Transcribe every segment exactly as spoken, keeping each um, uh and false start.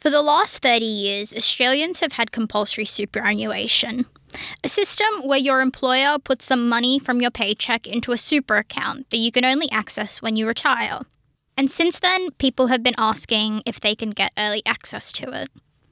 For the last thirty years, Australians have had compulsory superannuation, a system where your employer puts some money from your paycheck into a super account that you can only access when you retire. And since then, people have been asking if they can get early access to it.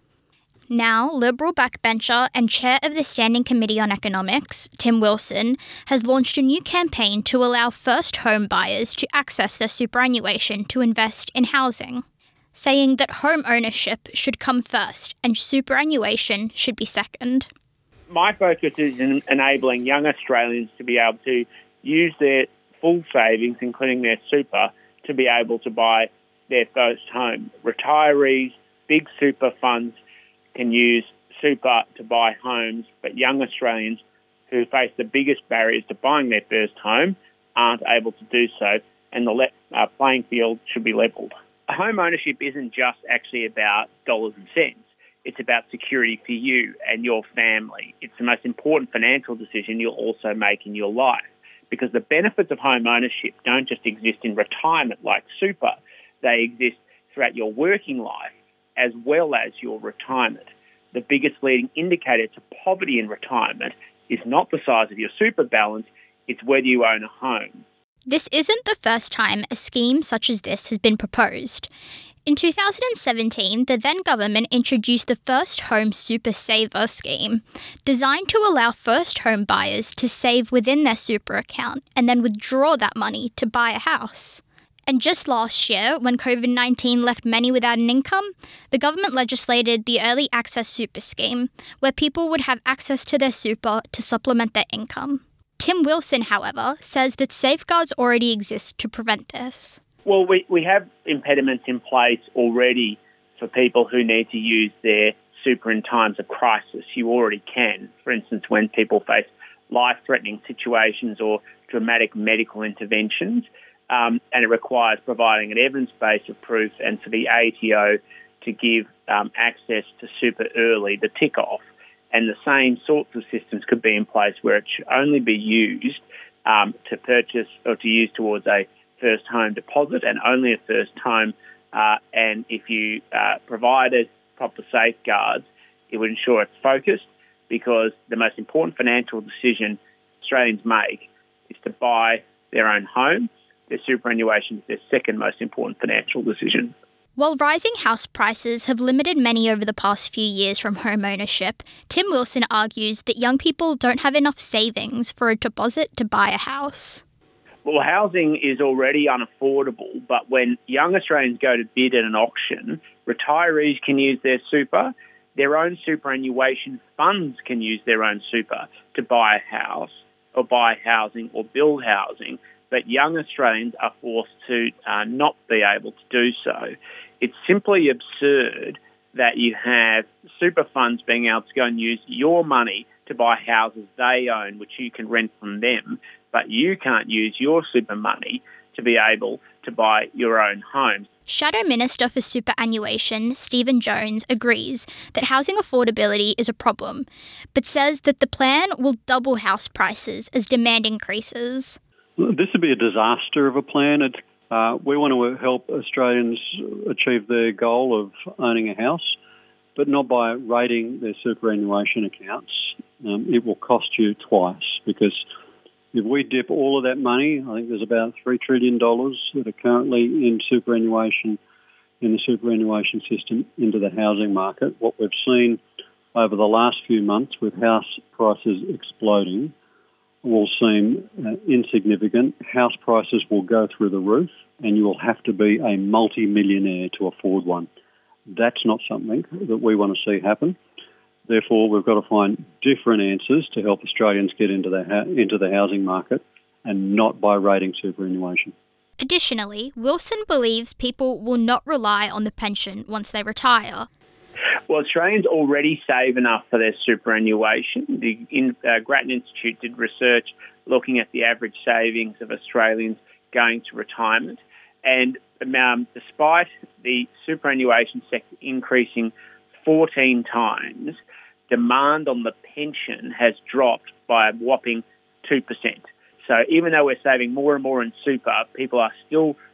Now, Liberal backbencher and chair of the Standing Committee on Economics, Tim Wilson, has launched a new campaign to allow first home buyers to access their superannuation to invest in housing, saying that home ownership should come first and superannuation should be second. My focus is in enabling young Australians to be able to use their full savings, including their super, to be able to buy their first home. Retirees, big super funds can use super to buy homes, but young Australians who face the biggest barriers to buying their first home aren't able to do so, and the le- uh, playing field should be levelled. Home ownership isn't just actually about dollars and cents. It's about security for you and your family. It's the most important financial decision you'll also make in your life, because the benefits of home ownership don't just exist in retirement like super. They exist throughout your working life as well as your retirement. The biggest leading indicator to poverty in retirement is not the size of your super balance, it's whether you own a home. This isn't the first time a scheme such as this has been proposed. In two thousand seventeen, the then government introduced the First Home Super Saver scheme, designed to allow first home buyers to save within their super account and then withdraw that money to buy a house. And just last year, when covid nineteen left many without an income, the government legislated the Early Access Super Scheme, where people would have access to their super to supplement their income. Tim Wilson, however, says that safeguards already exist to prevent this. Well, we, we have impediments in place already for people who need to use their super in times of crisis. You already can. For instance, when people face life-threatening situations or dramatic medical interventions, um, and it requires providing an evidence base of proof and for the A T O to give um, access to super early, the tick-off. And the same sorts of systems could be in place where it should only be used um, to purchase or to use towards a first home deposit and only a first home. Uh, and if you uh, provided proper safeguards, it would ensure it's focused, because the most important financial decision Australians make is to buy their own home. Their superannuation is their second most important financial decision. While rising house prices have limited many over the past few years from home ownership, Tim Wilson argues that young people don't have enough savings for a deposit to buy a house. Well, housing is already unaffordable, but when young Australians go to bid at an auction, retirees can use their super, their own superannuation funds can use their own super to buy a house or buy housing or build housing, but young Australians are forced to uh, not be able to do so. It's simply absurd that you have super funds being able to go and use your money to buy houses they own, which you can rent from them, but you can't use your super money to be able to buy your own home. Shadow Minister for Superannuation, Stephen Jones, agrees that housing affordability is a problem, but says that the plan will double house prices as demand increases. This would be a disaster of a plan. It, uh, we want to help Australians achieve their goal of owning a house, but not by rating their superannuation accounts. Um, it will cost you twice, because if we dip all of that money, I think there's about three trillion dollars that are currently in superannuation, in the superannuation system, into the housing market. What we've seen over the last few months with house prices exploding will seem uh, insignificant. House prices will go through the roof, and you will have to be a multi-millionaire to afford one. That's not something that we want to see happen. Therefore, we've got to find different answers to help Australians get into the ha- into the housing market, and not by rating superannuation. Additionally, Wilson believes people will not rely on the pension once they retire. Well, Australians already save enough for their superannuation. The in, uh, Grattan Institute did research looking at the average savings of Australians going to retirement. And um, despite the superannuation sector increasing fourteen times, demand on the pension has dropped by a whopping two percent. So even though we're saving more and more in super, people are still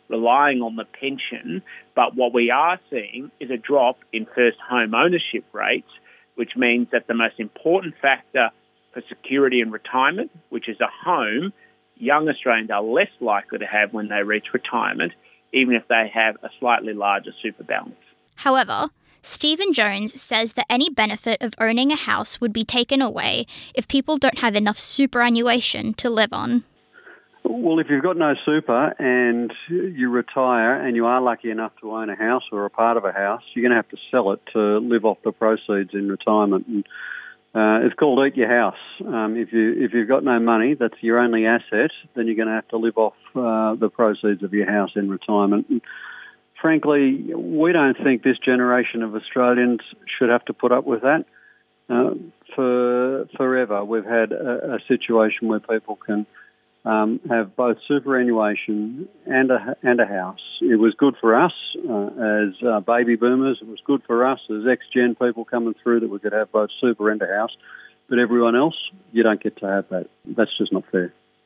relying on the pension. But what we are seeing is a drop in first home ownership rates, which means that the most important factor for security and retirement, which is a home, young Australians are less likely to have when they reach retirement, even if they have a slightly larger super balance. However, Stephen Jones says that any benefit of owning a house would be taken away if people don't have enough superannuation to live on. Well, if you've got no super and you retire and you are lucky enough to own a house or a part of a house, you're going to have to sell it to live off the proceeds in retirement. And uh, it's called eat your house. Um, if you if you've got no money, that's your only asset, then you're going to have to live off uh, the proceeds of your house in retirement. And frankly, we don't think this generation of Australians should have to put up with that. Uh, for forever, we've had a, a situation where people can Um, have both superannuation and a, and a house. It was good for us uh, as uh, baby boomers. It was good for us as ex-gen people coming through that we could have both super and a house. But everyone else, you don't get to have that. That's just not fair.